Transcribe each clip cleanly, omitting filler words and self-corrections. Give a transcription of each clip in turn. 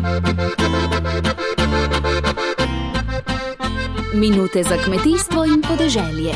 Minute za kmetijstvo in podeželje.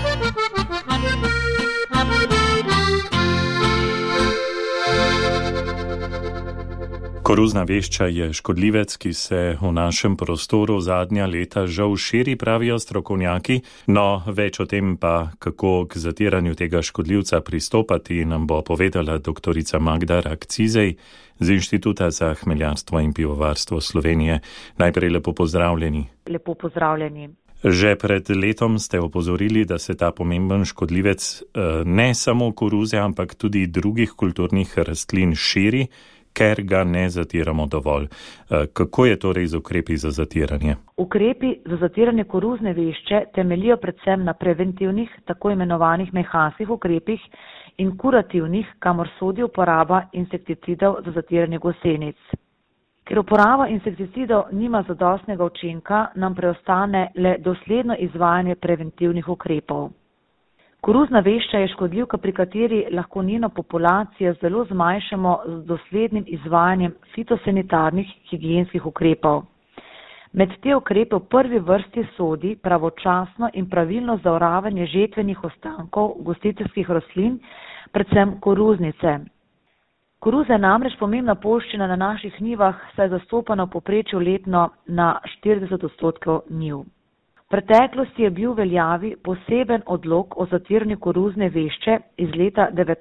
Koruzna vešča je škodljivec, ki se v našem prostoru zadnja leta žal širi, pravijo strokovnjaki. No, več o tem pa, kako k zatiranju tega škodljivca pristopati, nam bo povedala doktorica Magda Rak-Cizej z Inštituta za hmeljarstvo in pivovarstvo Slovenije. Najprej lepo pozdravljeni. Lepo pozdravljeni. Že pred letom ste opozorili, da se ta pomemben škodljivec ne samo koruze, ampak tudi drugih kulturnih rastlin širi, ker ga ne zatiramo dovolj. Kako je torej z ukrepi za zatiranje? Ukrepi za zatiranje koruzne vešče temeljijo predvsem na preventivnih, tako imenovanih mehanskih ukrepih in kurativnih, kamor sodi uporaba insekticidov za zatiranje gosenic. Ker uporaba insekticidov nima zadostnega učinka, nam preostane le dosledno izvajanje preventivnih ukrepov. Koruzna vešča je škodljivka, pri kateri lahko njeno populacijo zelo zmanjšamo z doslednim izvajanjem fitosanitarnih higienskih ukrepov. Med te ukrepe v prvi vrsti sodi pravočasno in pravilno zaoravanje žetvenih ostankov gostiteljskih rastlin, predvsem koruznice. Koruza je namreč pomembna poljščina na naših njivah, saj je zastopana v povprečju letno na 40% njiv. V preteklosti je bil v veljavi poseben odlok o zatiranju koruzne vešče iz leta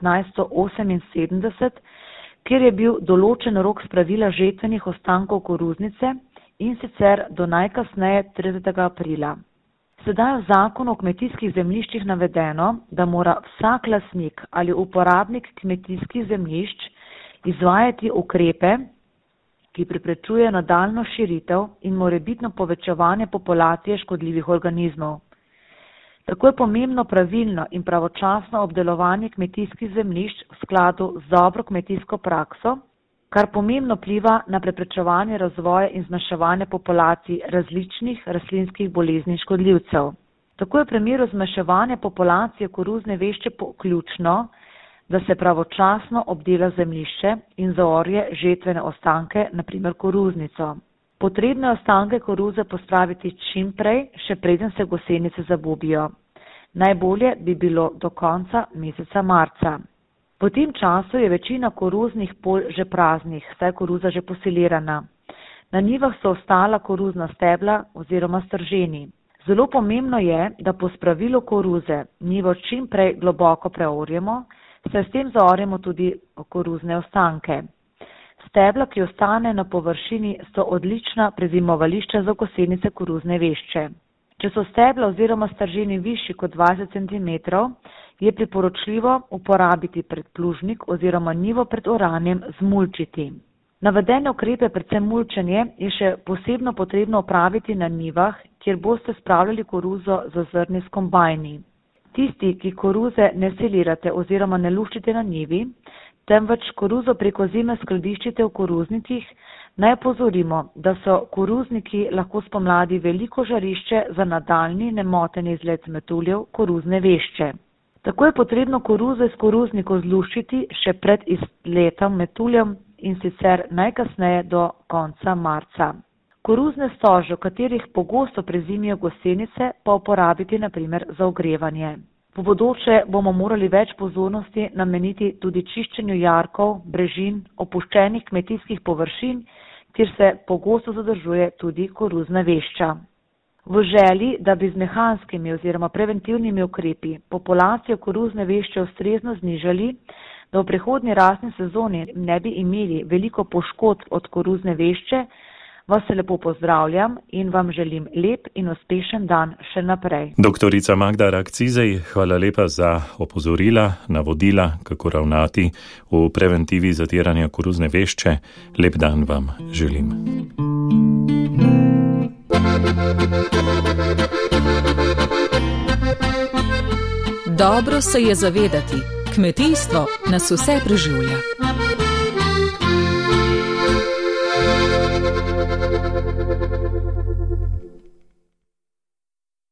1978, kjer je bil določen rok spravila žetvenih ostankov koruznice in sicer do najkasneje 30. aprila. Sedaj je v zakonu o kmetijskih zemljiščih navedeno, da mora vsak lastnik ali uporabnik kmetijskih zemljišč izvajati ukrepe, ki preprečujejo nadaljnjo širitev in morebitno povečevanje populacije škodljivih organizmov. Tako je pomembno pravilno in pravočasno obdelovanje kmetijskih zemljišč v skladu z dobro kmetijsko prakso, kar pomembno vpliva na preprečevanje razvoja in zmanjševanja populacij različnih rastlinskih bolezni in škodljivcev. Tako je v primeru zmanjševanja populacije koruzne vešče ključno, da se pravočasno obdela zemljišče in zaorje žetvene ostanke, naprimer koruznico. Potrebno je ostanke koruze pospraviti čim prej, še preden se gosenice zabubijo. Najbolje bi bilo do konca meseca marca. Po tem času je večina koruznih polj že praznih, saj je koruza že posilirana. Na njivah so ostala koruzna stebla oziroma strženi. Zelo pomembno je, da po spravilu koruze njivo čim prej globoko preorjemo, saj s tem zaorjemo tudi koruzne ostanke. Stebla, ki ostane na površini, so odlična prezimovališča za gosenice koruzne vešče. Če so stebla oziroma strženi višji kot 20 cm, je priporočljivo uporabiti predplužnik oziroma njivo pred oranjem zmulčiti. Navedene ukrepe, predvsem mulčenje, je še posebno potrebno opraviti na njivah, kjer boste spravljali koruzo za zrnje s kombajni. Tisti, ki koruze ne silirate oziroma ne luščite na njivi, temveč koruzo preko zime skladiščite v koruznikih, naj opozorimo, da so koruzniki lahko spomladi veliko žarišče za nadaljnji nemoteni izlet metuljev koruzne vešče. Tako je potrebno koruzo iz koruznikov zluščiti še pred izletom metuljem in sicer najkasneje do konca marca. Koruzne stože, v katerih pogosto prezimijo gosenice, pa uporabiti naprimer za ogrevanje. V bodoče bomo morali več pozornosti nameniti tudi čiščenju jarkov, brežin, opuščenih kmetijskih površin, kjer se pogosto zadržuje tudi koruzna vešča. V želji, da bi z mehanskimi oziroma preventivnimi ukrepi populacijo koruzne vešče ustrezno znižali, da v prihodnji rastni sezoni ne bi imeli veliko poškodb od koruzne vešče, vas se lepo pozdravljam in vam želim lep in uspešen dan še naprej. Doktorica Magda Rak-Cizej, hvala lepa za opozorila, navodila, kako ravnati v preventivi zatiranja koruzne vešče. Lep dan vam želim. Dobro se je zavedati, kmetijstvo nas vse preživlja.